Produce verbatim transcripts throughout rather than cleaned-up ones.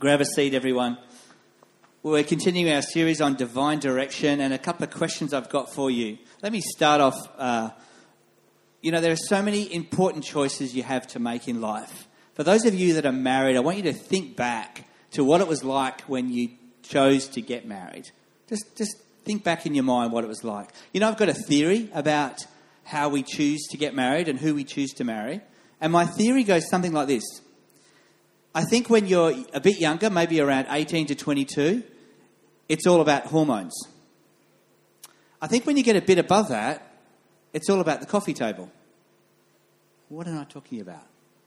Grab a seat, everyone. We're continuing our series on divine direction, and a couple of questions I've got for you. Let me start off. Uh, you know, there are so many important choices you have to make in life. For those of you that are married, I want you to think back to what it was like when you chose to get married. Just, just think back in your mind what it was like. You know, I've got a theory about how we choose to get married and who we choose to marry. And my theory goes something like this. I think when you're a bit younger, maybe around eighteen to twenty-two, it's all about hormones. I think when you get a bit above that, it's all about the coffee table. What am I talking about?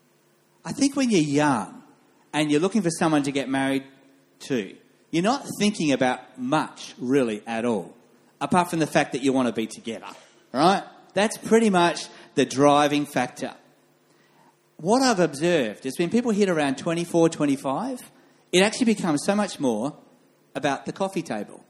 I think when you're young and you're looking for someone to get married to, you're not thinking about much really at all, apart from the fact that you want to be together, right? That's pretty much the driving factor. What I've observed is when people hit around twenty-four, twenty-five, it actually becomes so much more about the coffee table.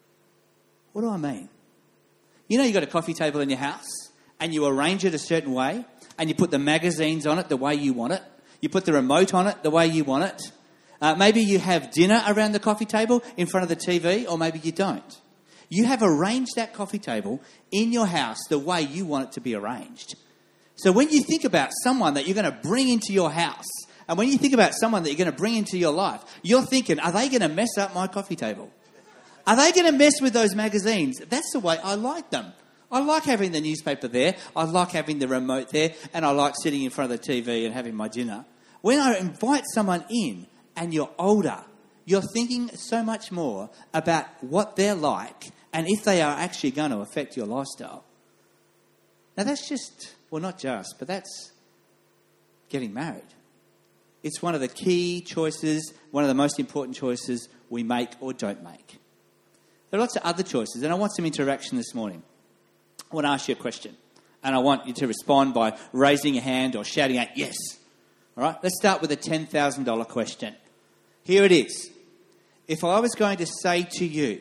What do I mean? You know, you've got a coffee table in your house and you arrange it a certain way and you put the magazines on it the way you want it. You put the remote on it the way you want it. Uh, maybe you have dinner around the coffee table in front of the T V, or maybe you don't. You have arranged that coffee table in your house the way you want it to be arranged. So when you think about someone that you're going to bring into your house, and when you think about someone that you're going to bring into your life, you're thinking, are they going to mess up my coffee table? Are they going to mess with those magazines? That's the way I like them. I like having the newspaper there. I like having the remote there. And I like sitting in front of the T V and having my dinner. When I invite someone in and you're older, you're thinking so much more about what they're like and if they are actually going to affect your lifestyle. Now that's just... Well, not just, but that's getting married. It's one of the key choices, one of the most important choices we make or don't make. There are lots of other choices, and I want some interaction this morning. I want to ask you a question, and I want you to respond by raising your hand or shouting out, yes. All right, let's start with a ten thousand dollars question. Here it is. If I was going to say to you,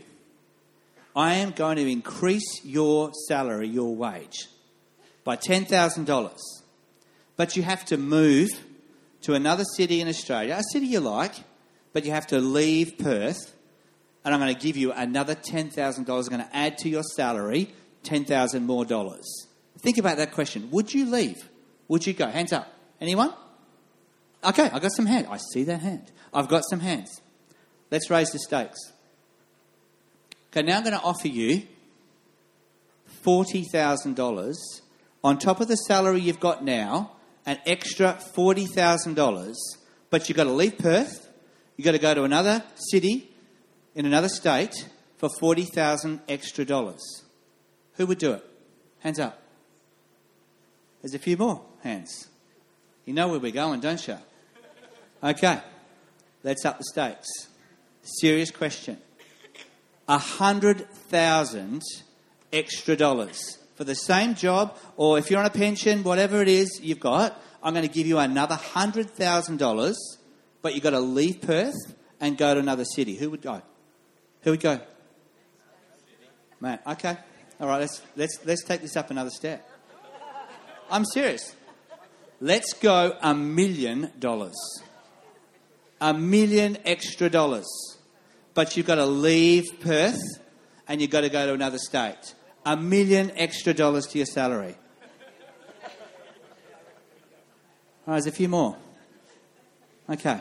I am going to increase your salary, your wage, by ten thousand dollars. But you have to move to another city in Australia, a city you like, but you have to leave Perth, and I'm going to give you another ten thousand dollars. I'm going to add to your salary ten thousand dollars more dollars. Think about that question. Would you leave? Would you go? Hands up. Anyone? Okay, I've got some hands. I see that hand. I've got some hands. Let's raise the stakes. Okay, now I'm going to offer you forty thousand dollars on top of the salary you've got now, an extra forty thousand dollars, but you've got to leave Perth, you've got to go to another city in another state for forty thousand dollars extra dollars. Who would do it? Hands up. There's a few more hands. You know where we're going, don't you? Okay, let's up the stakes. Serious question. A hundred thousand extra dollars. For the same job, or if you're on a pension, whatever it is you've got, I'm going to give you another one hundred thousand dollars, but you've got to leave Perth and go to another city. Who would go? Who would go? Matt, okay. All right, let's, let's, let's take this up another step. I'm serious. Let's go a million dollars. A million extra dollars. But you've got to leave Perth and you've got to go to another state. A million extra dollars to your salary. All right, there's a few more. Okay.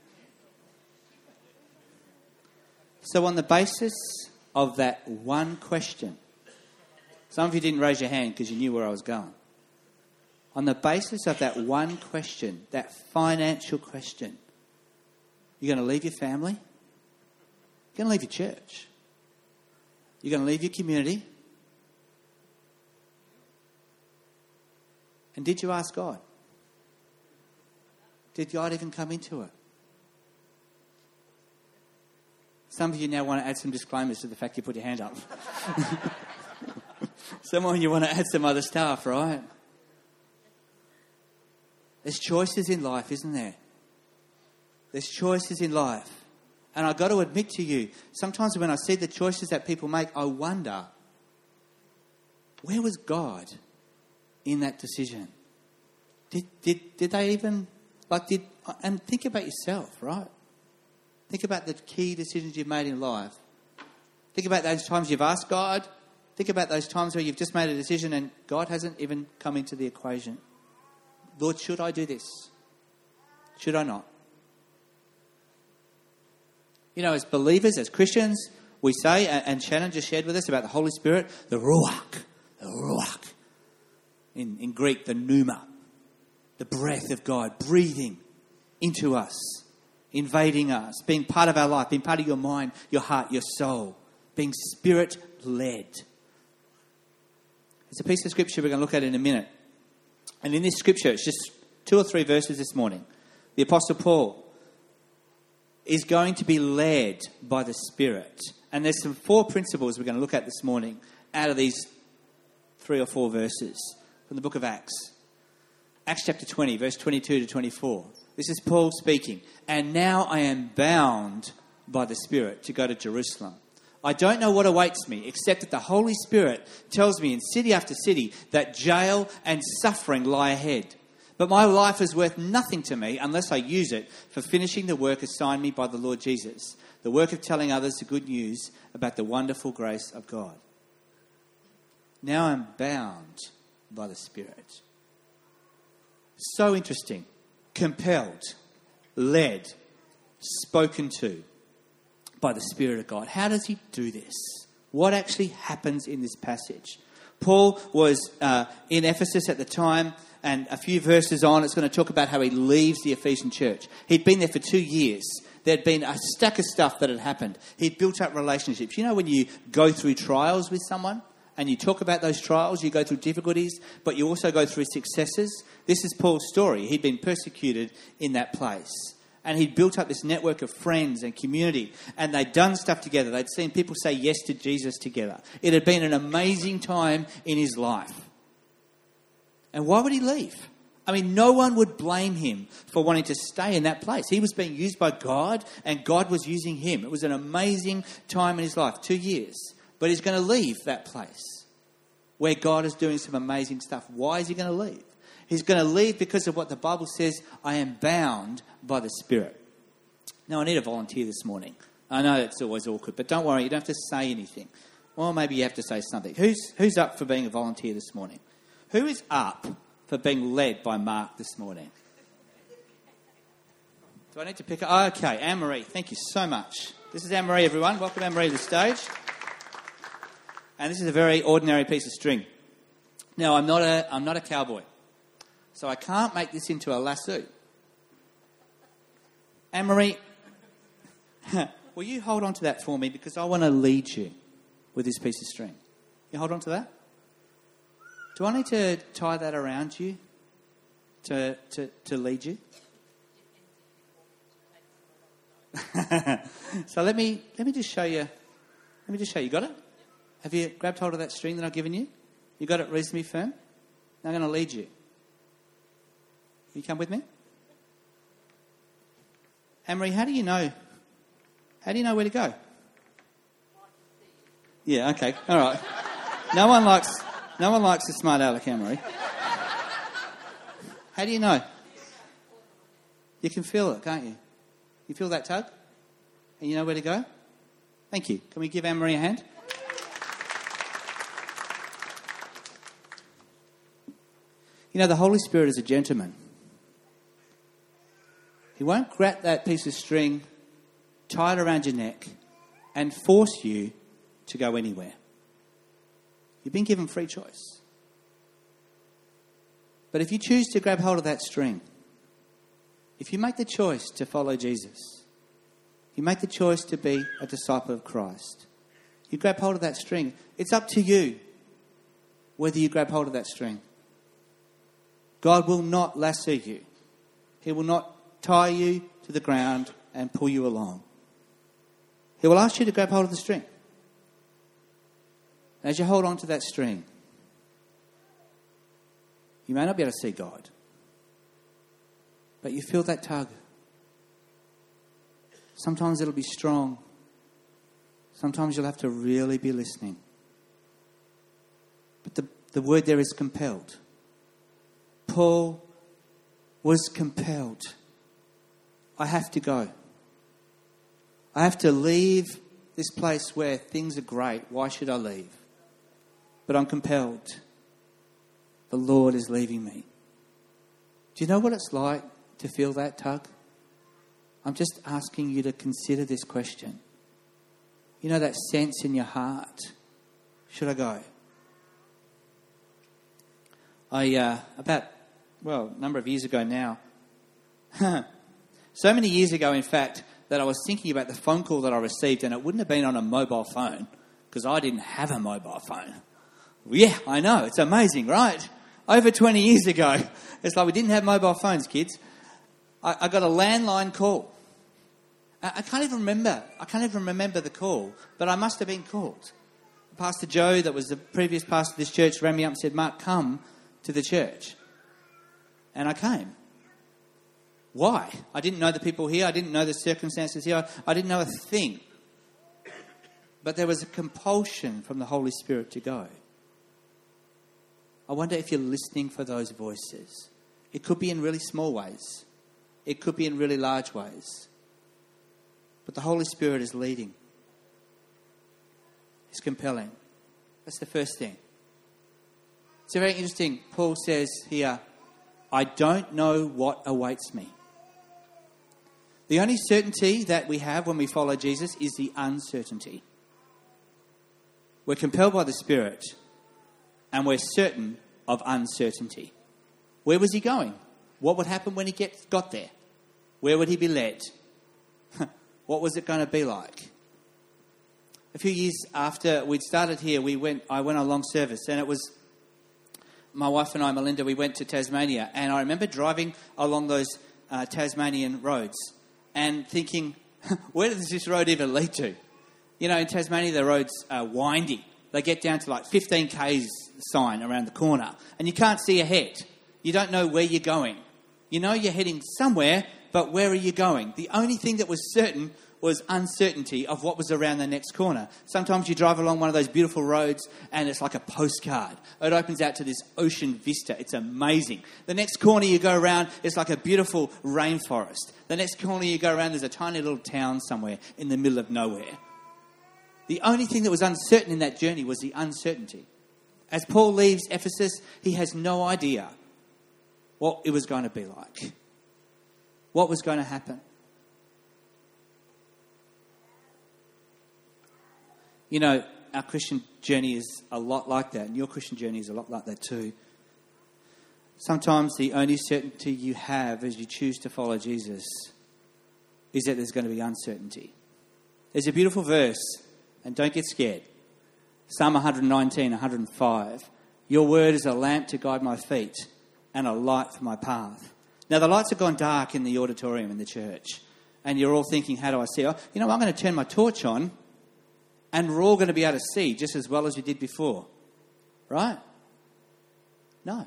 So on the basis of that one question, some of you didn't raise your hand because you knew where I was going. On the basis of that one question, that financial question, you're going to leave your family? You're going to leave your church? You're going to leave your community? And did you ask God? Did God even come into it? Some of you now want to add some disclaimers to the fact you put your hand up. Some of you want to add some other stuff, right? There's choices in life, isn't there? There's choices in life. And I've got to admit to you, sometimes when I see the choices that people make, I wonder, where was God in that decision? Did did did they even, like, did, and think about yourself, right? Think about the key decisions you've made in life. Think about those times you've asked God. Think about those times where you've just made a decision and God hasn't even come into the equation. Lord, should I do this? Should I not? You know, as believers, as Christians, we say, and Shannon just shared with us about the Holy Spirit, the Ruach, the Ruach. In, in Greek, the pneuma, the breath of God, breathing into us, invading us, being part of our life, being part of your mind, your heart, your soul, being Spirit-led. It's a piece of scripture we're going to look at in a minute. And in this scripture, it's just two or three verses this morning. The Apostle Paul is going to be led by the Spirit. And there's some four principles we're going to look at this morning out of these three or four verses from the book of Acts. Acts chapter twenty, verse twenty-two to twenty-four. This is Paul speaking. And now I am bound by the Spirit to go to Jerusalem. I don't know what awaits me, except that the Holy Spirit tells me in city after city that jail and suffering lie ahead. But my life is worth nothing to me unless I use it for finishing the work assigned me by the Lord Jesus, the work of telling others the good news about the wonderful grace of God. Now I'm bound by the Spirit. So interesting. Compelled, led, spoken to by the Spirit of God. How does he do this? What actually happens in this passage? Paul was uh, in Ephesus at the time, and a few verses on, it's going to talk about how he leaves the Ephesian church. He'd been there for two years. There'd been a stack of stuff that had happened. He'd built up relationships. You know when you go through trials with someone and you talk about those trials, you go through difficulties, but you also go through successes? This is Paul's story. He'd been persecuted in that place. And he'd built up this network of friends and community. And they'd done stuff together. They'd seen people say yes to Jesus together. It had been an amazing time in his life. And why would he leave? I mean, no one would blame him for wanting to stay in that place. He was being used by God and God was using him. It was an amazing time in his life, two years. But he's going to leave that place where God is doing some amazing stuff. Why is he going to leave? He's going to leave because of what the Bible says, I am bound by the Spirit. Now, I need a volunteer this morning. I know it's always awkward, but don't worry, you don't have to say anything. Well, maybe you have to say something. Who's who's up for being a volunteer this morning? Who is up for being led by Mark this morning? Do I need to pick up? Oh, okay, Anne-Marie, thank you so much. This is Anne-Marie, everyone. Welcome Anne-Marie to the stage. And this is a very ordinary piece of string. Now, I'm not a I'm not a cowboy. So I can't make this into a lasso. Anne-Marie, will you hold on to that for me? Because I want to lead you with this piece of string. You hold on to that? Do I need to tie that around you to to, to lead you? So let me let me just show you. Let me just show you. Got it? Have you grabbed hold of that string that I've given you? You got it reasonably firm? Now I'm going to lead you. You come with me? Anne-Marie, how do you know? How do you know where to go? Yeah, okay, all right. No one likes, no one likes a smart aleck, Anne-Marie. How do you know? You can feel it, can't you? You feel that tug? And you know where to go? Thank you. Can we give Anne-Marie a hand? You know, the Holy Spirit is a gentleman. He won't grab that piece of string, tie it around your neck, and force you to go anywhere. You've been given free choice. But if you choose to grab hold of that string, if you make the choice to follow Jesus, you make the choice to be a disciple of Christ, you grab hold of that string. It's up to you whether you grab hold of that string. God will not lasso you. He will not tie you to the ground and pull you along. He will ask you to grab hold of the string. As you hold on to that string, you may not be able to see God, but you feel that tug. Sometimes it'll be strong. Sometimes you'll have to really be listening. But the, the word there is compelled. Paul was compelled. I have to go. I have to leave this place where things are great. Why should I leave? But I'm compelled. The Lord is leaving me. Do you know what it's like to feel that tug? I'm just asking you to consider this question. You know that sense in your heart. Should I go? I, uh, about, well, a number of years ago now, so many years ago, in fact, that I was thinking about the phone call that I received, and it wouldn't have been on a mobile phone because I didn't have a mobile phone. Yeah, I know. It's amazing, right? Over twenty years ago, it's like we didn't have mobile phones, kids. I, I got a landline call. I, I can't even remember. I can't even remember the call, but I must have been called. Pastor Joe, that was the previous pastor of this church, rang me up and said, "Mark, come to the church." And I came. Why? I didn't know the people here. I didn't know the circumstances here. I didn't know a thing. But there was a compulsion from the Holy Spirit to go. I wonder if you're listening for those voices. It could be in really small ways. It could be in really large ways. But the Holy Spirit is leading. It's compelling. That's the first thing. It's very interesting. Paul says here, I don't know what awaits me. The only certainty that we have when we follow Jesus is the uncertainty. We're compelled by the Spirit, and we're certain of uncertainty. Where was he going? What would happen when he get, got there? Where would he be led? What was it going to be like? A few years after we'd started here, we went. I went on a long service, and it was my wife and I, Melinda, we went to Tasmania, and I remember driving along those uh, Tasmanian roads and thinking, where does this road even lead to? You know, in Tasmania, the roads are windy. They get down to like fifteen kays sign around the corner, and you can't see ahead. You don't know where you're going. You know you're heading somewhere, but where are you going? The only thing that was certain was uncertainty of what was around the next corner. Sometimes you drive along one of those beautiful roads and it's like a postcard. It opens out to this ocean vista. It's amazing. The next corner you go around, it's like a beautiful rainforest. The next corner you go around, there's a tiny little town somewhere in the middle of nowhere. The only thing that was uncertain in that journey was the uncertainty. As Paul leaves Ephesus, he has no idea what it was going to be like. What was going to happen. You know, our Christian journey is a lot like that, and your Christian journey is a lot like that too. Sometimes the only certainty you have as you choose to follow Jesus is that there's going to be uncertainty. There's a beautiful verse, and don't get scared. Psalm one nineteen, one oh five. Your word is a lamp to guide my feet and a light for my path. Now, the lights have gone dark in the auditorium in the church, and you're all thinking, how do I see? Oh, you know, I'm going to turn my torch on, and we're all going to be able to see just as well as we did before. Right? No.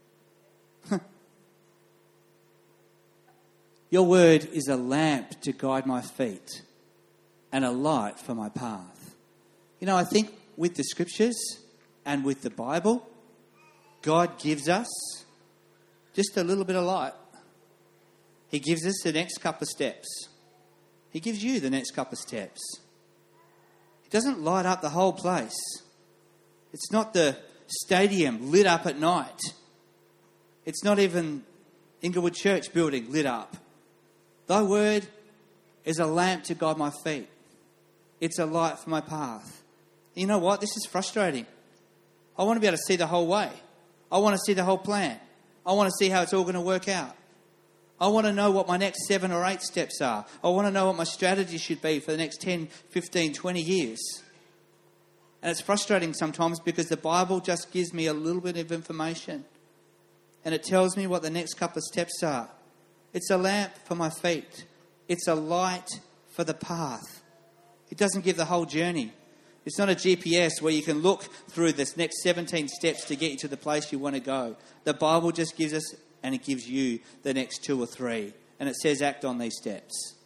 Your word is a lamp to guide my feet and a light for my path. You know, I think with the scriptures and with the Bible, God gives us just a little bit of light. He gives us the next couple of steps. He gives you the next couple of steps. It doesn't light up the whole place. It's not the stadium lit up at night. It's not even Inglewood Church building lit up. Thy word is a lamp to guide my feet. It's a light for my path. You know what? This is frustrating. I want to be able to see the whole way. I want to see the whole plan. I want to see how it's all going to work out. I want to know what my next seven or eight steps are. I want to know what my strategy should be for the next ten, fifteen, twenty years. And it's frustrating sometimes because the Bible just gives me a little bit of information. And it tells me what the next couple of steps are. It's a lamp for my feet. It's a light for the path. It doesn't give the whole journey. It's not a G P S where you can look through this next seventeen steps to get you to the place you want to go. The Bible just gives us, and it gives you the next two or three. And it says act on these steps.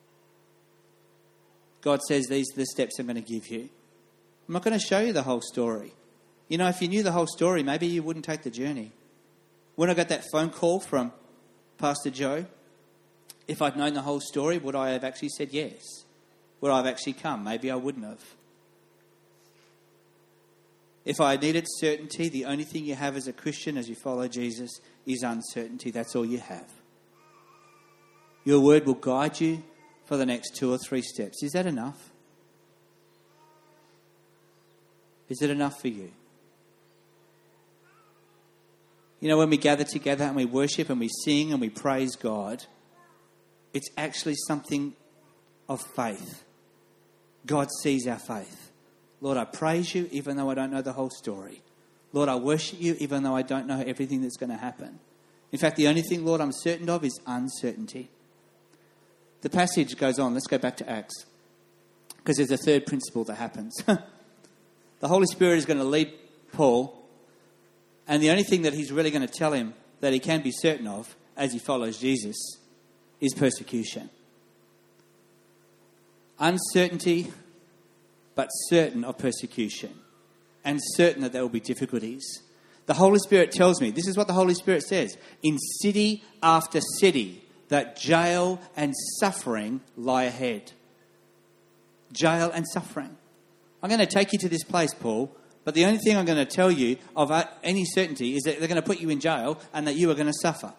God says these are the steps I'm going to give you. I'm not going to show you the whole story. You know, if you knew the whole story, maybe you wouldn't take the journey. When I got that phone call from Pastor Joe, if I'd known the whole story, would I have actually said yes? where I've actually come. Maybe I wouldn't have. If I needed certainty, the only thing you have as a Christian as you follow Jesus is uncertainty. That's all you have. Your word will guide you for the next two or three steps. Is that enough? Is it enough for you? You know, when we gather together and we worship and we sing and we praise God, it's actually something of faith. God sees our faith. Lord, I praise you even though I don't know the whole story. Lord, I worship you even though I don't know everything that's going to happen. In fact, the only thing, Lord, I'm certain of is uncertainty. The passage goes on. Let's go back to Acts, because there's a third principle that happens. The Holy Spirit is going to lead Paul, and the only thing that he's really going to tell him that he can be certain of as he follows Jesus is persecution. Uncertainty, but certain of persecution, and certain that there will be difficulties. The Holy Spirit tells me, this is what the Holy Spirit says, in city after city, that jail and suffering lie ahead. Jail and suffering. I'm going to take you to this place, Paul, but the only thing I'm going to tell you of any certainty is that they're going to put you in jail and that you are going to suffer.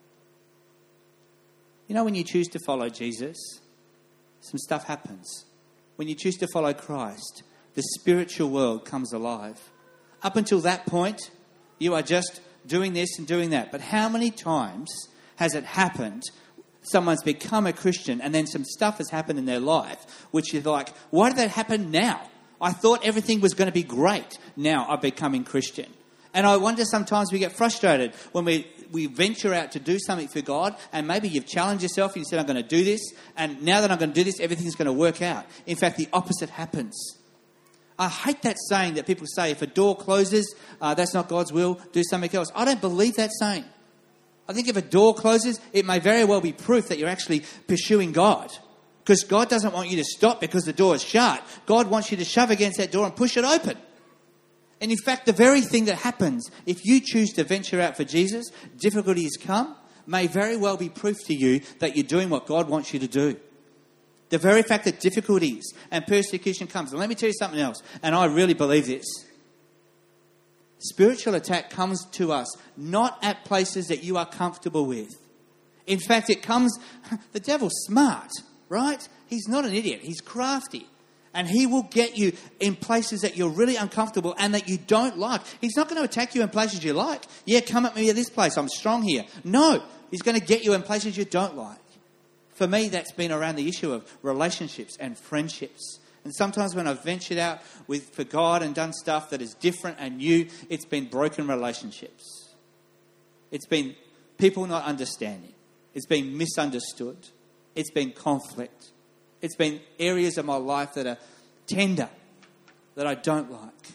You know, when you choose to follow Jesus, some stuff happens. When you choose to follow Christ, the spiritual world comes alive. Up until that point, you are just doing this and doing that. But how many times has it happened? Someone's become a Christian and then some stuff has happened in their life, which is like, why did that happen now? I thought everything was going to be great. Now I'm becoming Christian. And I wonder sometimes we get frustrated when we, we venture out to do something for God, and maybe you've challenged yourself and you said, I'm going to do this, and now that I'm going to do this, everything's going to work out. In fact, the opposite happens. I hate that saying that people say, if a door closes, uh, that's not God's will, do something else. I don't believe that saying. I think if a door closes, it may very well be proof that you're actually pursuing God. Because God doesn't want you to stop because the door is shut. God wants you to shove against that door and push it open. And in fact, the very thing that happens, if you choose to venture out for Jesus, difficulties come, may very well be proof to you that you're doing what God wants you to do. The very fact that difficulties and persecution comes. And let me tell you something else, and I really believe this. Spiritual attack comes to us not at places that you are comfortable with. In fact, it comes, the devil's smart, right? He's not an idiot. He's crafty. And he will get you in places that you're really uncomfortable and that you don't like. He's not going to attack you in places you like. Yeah, come at me at this place. I'm strong here. No, he's going to get you in places you don't like. For me, that's been around the issue of relationships and friendships. And sometimes when I've ventured out with for God and done stuff that is different and new, it's been broken relationships. It's been people not understanding. It's been misunderstood. It's been conflict. It's been areas of my life that are tender, that I don't like.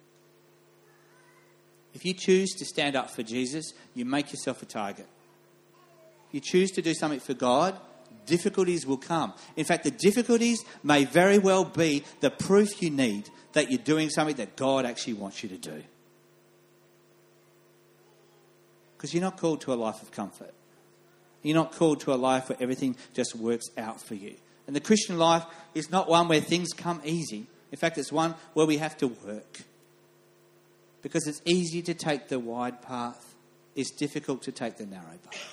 If you choose to stand up for Jesus, you make yourself a target. If you choose to do something for God, difficulties will come. In fact, the difficulties may very well be the proof you need that you're doing something that God actually wants you to do. Because you're not called to a life of comfort. You're not called to a life where everything just works out for you. And the Christian life is not one where things come easy. In fact, it's one where we have to work. Because it's easy to take the wide path. It's difficult to take the narrow path.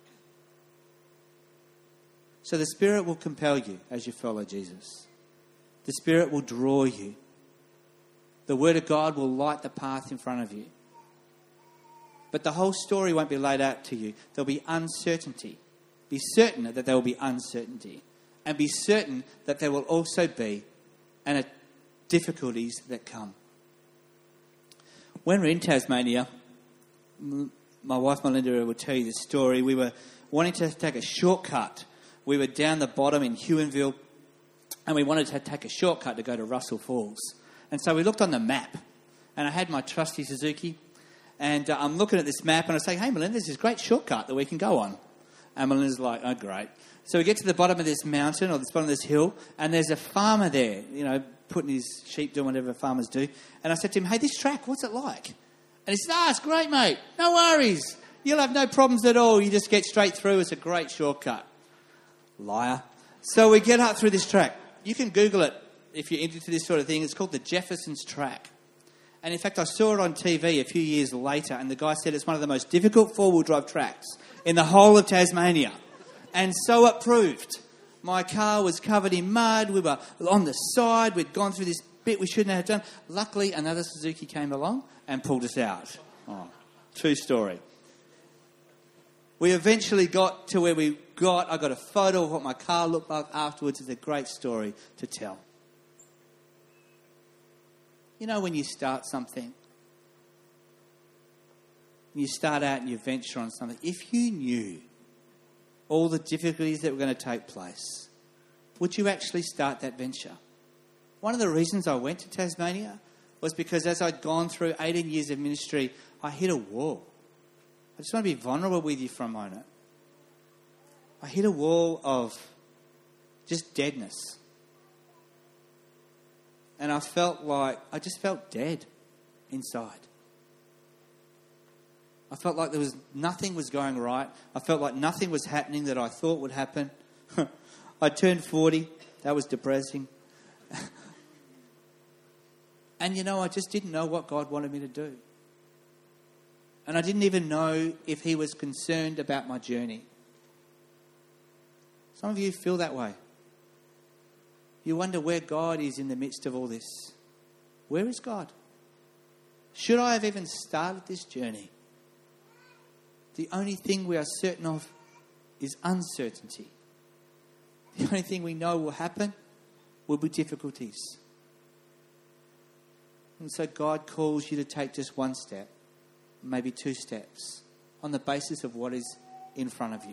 So the Spirit will compel you as you follow Jesus. The Spirit will draw you. The Word of God will light the path in front of you. But the whole story won't be laid out to you. There'll be uncertainty. Be certain that there will be uncertainty. And be certain that there will also be and difficulties that come. When we're in Tasmania, my wife Melinda will tell you this story. We were wanting to take a shortcut. We were down the bottom in Huonville, and we wanted to take a shortcut to go to Russell Falls. And so we looked on the map, and I had my trusty Suzuki, and uh, I'm looking at this map, and I say, hey, Melinda, there's this great shortcut that we can go on. And Melinda's like, oh, great. So we get to the bottom of this mountain, or the bottom of this hill, and there's a farmer there, you know, putting his sheep, doing whatever farmers do. And I said to him, hey, this track, what's it like? And he said, ah, oh, it's great, mate. No worries. You'll have no problems at all. You just get straight through. It's a great shortcut. Liar. So we get up through this track. You can Google it if you're into this sort of thing. It's called the Jefferson's Track. And in fact, I saw it on T V a few years later, and the guy said it's one of the most difficult four-wheel drive tracks in the whole of Tasmania. And so it proved. My car was covered in mud. We were on the side. We'd gone through this bit we shouldn't have done. Luckily, another Suzuki came along and pulled us out. Oh, true story. We eventually got to where we got. I got a photo of what my car looked like afterwards. It's a great story to tell. You know, when you start something, you start out and you venture on something, if you knew all the difficulties that were going to take place, would you actually start that venture? One of the reasons I went to Tasmania was because as I'd gone through eighteen years of ministry, I hit a wall. I just want to be vulnerable with you for a moment. I hit a wall of just deadness. And I felt like, I just felt dead inside. I felt like there was nothing was going right. I felt like nothing was happening that I thought would happen. I turned forty. That was depressing. And you know, I just didn't know what God wanted me to do. And I didn't even know if he was concerned about my journey. Some of you feel that way. You wonder where God is in the midst of all this. Where is God? Should I have even started this journey? The only thing we are certain of is uncertainty. The only thing we know will happen will be difficulties. And so God calls you to take just one step, maybe two steps, on the basis of what is in front of you.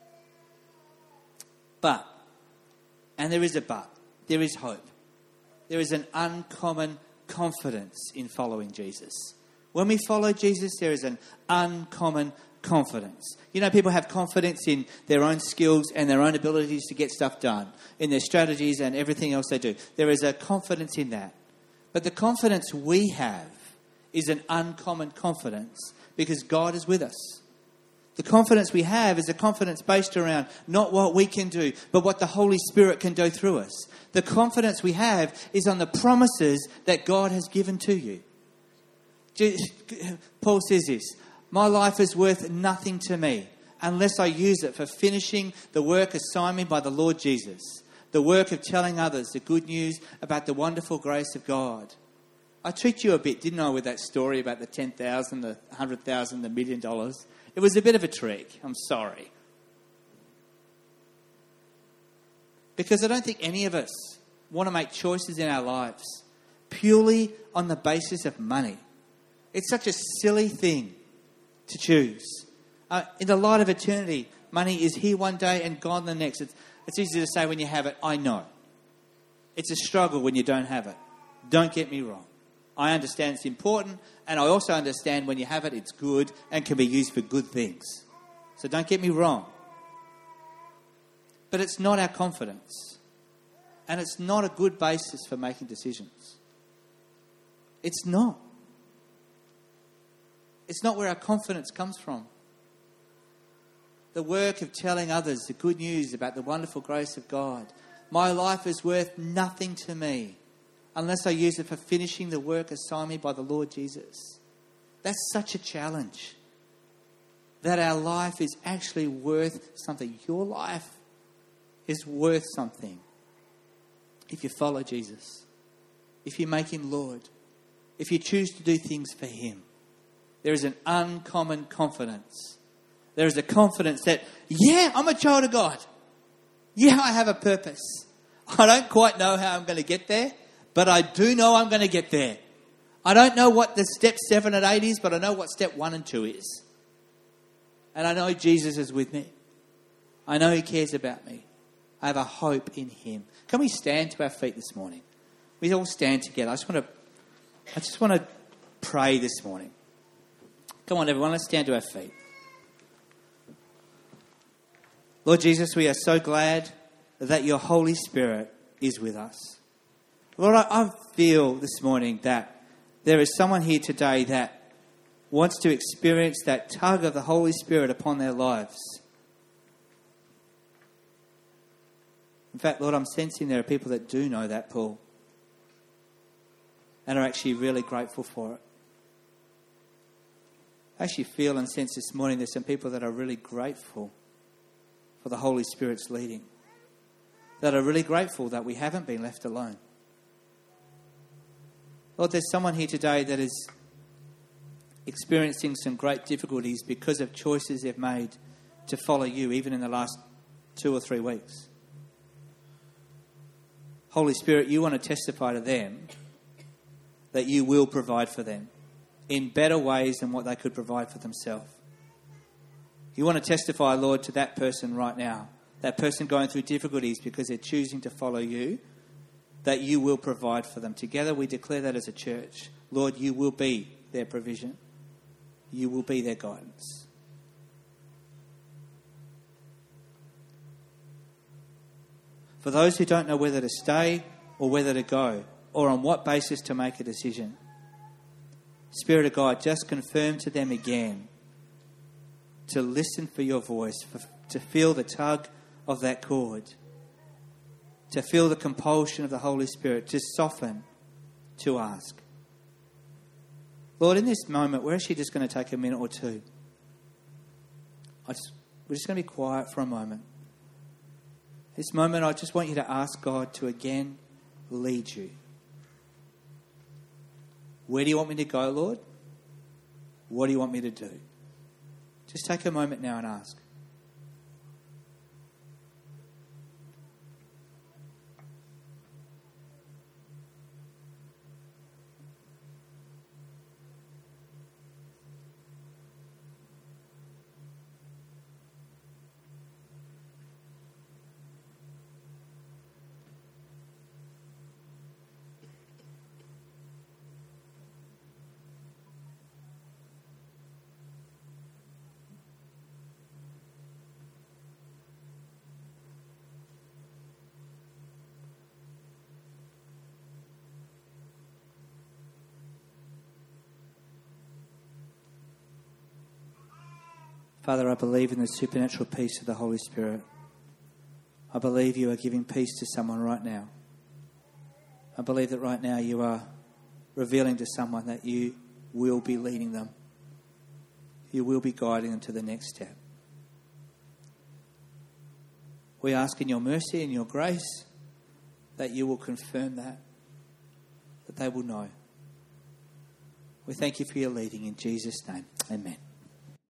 But, and there is a but, there is hope. There is an uncommon confidence in following Jesus. When we follow Jesus, there is an uncommon confidence. You know, people have confidence in their own skills and their own abilities to get stuff done, in their strategies and everything else they do. There is a confidence in that. But the confidence we have is an uncommon confidence because God is with us. The confidence we have is a confidence based around not what we can do, but what the Holy Spirit can do through us. The confidence we have is on the promises that God has given to you. Paul says this, my life is worth nothing to me unless I use it for finishing the work assigned me by the Lord Jesus, the work of telling others the good news about the wonderful grace of God. I tricked you a bit, didn't I, with that story about the ten thousand, the one hundred thousand, the million dollars. It was a bit of a trick. I'm sorry. Because I don't think any of us want to make choices in our lives purely on the basis of money. It's such a silly thing to choose. Uh, in the light of eternity, money is here one day and gone the next. It's, it's easy to say when you have it, I know. It's a struggle when you don't have it. Don't get me wrong. I understand it's important, and I also understand when you have it, it's good and can be used for good things. So don't get me wrong. But it's not our confidence. And it's not a good basis for making decisions. It's not. It's not where our confidence comes from. The work of telling others the good news about the wonderful grace of God. My life is worth nothing to me unless I use it for finishing the work assigned me by the Lord Jesus. That's such a challenge. That our life is actually worth something. Your life is worth something if you follow Jesus. If you make him Lord. If you choose to do things for him. There is an uncommon confidence. There is a confidence that, yeah, I'm a child of God. Yeah, I have a purpose. I don't quite know how I'm going to get there, but I do know I'm going to get there. I don't know what the step seven and eight is, but I know what step one and two is. And I know Jesus is with me. I know he cares about me. I have a hope in him. Can we stand to our feet this morning? We all stand together. I just want to, I just want to pray this morning. Come on, everyone, let's stand to our feet. Lord Jesus, we are so glad that your Holy Spirit is with us. Lord, I, I feel this morning that there is someone here today that wants to experience that tug of the Holy Spirit upon their lives. In fact, Lord, I'm sensing there are people that do know that pull and are actually really grateful for it. I actually feel and sense this morning there's some people that are really grateful for the Holy Spirit's leading, that are really grateful that we haven't been left alone. Lord, there's someone here today that is experiencing some great difficulties because of choices they've made to follow you, even in the last two or three weeks. Holy Spirit, you want to testify to them that you will provide for them in better ways than what they could provide for themselves. You want to testify, Lord, to that person right now, that person going through difficulties because they're choosing to follow you, that you will provide for them. Together we declare that as a church. Lord, you will be their provision. You will be their guidance. For those who don't know whether to stay or whether to go, or on what basis to make a decision, Spirit of God, just confirm to them again to listen for your voice, for, to feel the tug of that cord, to feel the compulsion of the Holy Spirit, to soften, to ask. Lord, in this moment, we're actually just going to take a minute or two. I just, we're just going to be quiet for a moment. This moment, I just want you to ask God to again lead you. Where do you want me to go, Lord? What do you want me to do? Just take a moment now and ask. Father, I believe in the supernatural peace of the Holy Spirit. I believe you are giving peace to someone right now. I believe that right now you are revealing to someone that you will be leading them. You will be guiding them to the next step. We ask in your mercy and your grace that you will confirm that, that they will know. We thank you for your leading in Jesus' name. Amen.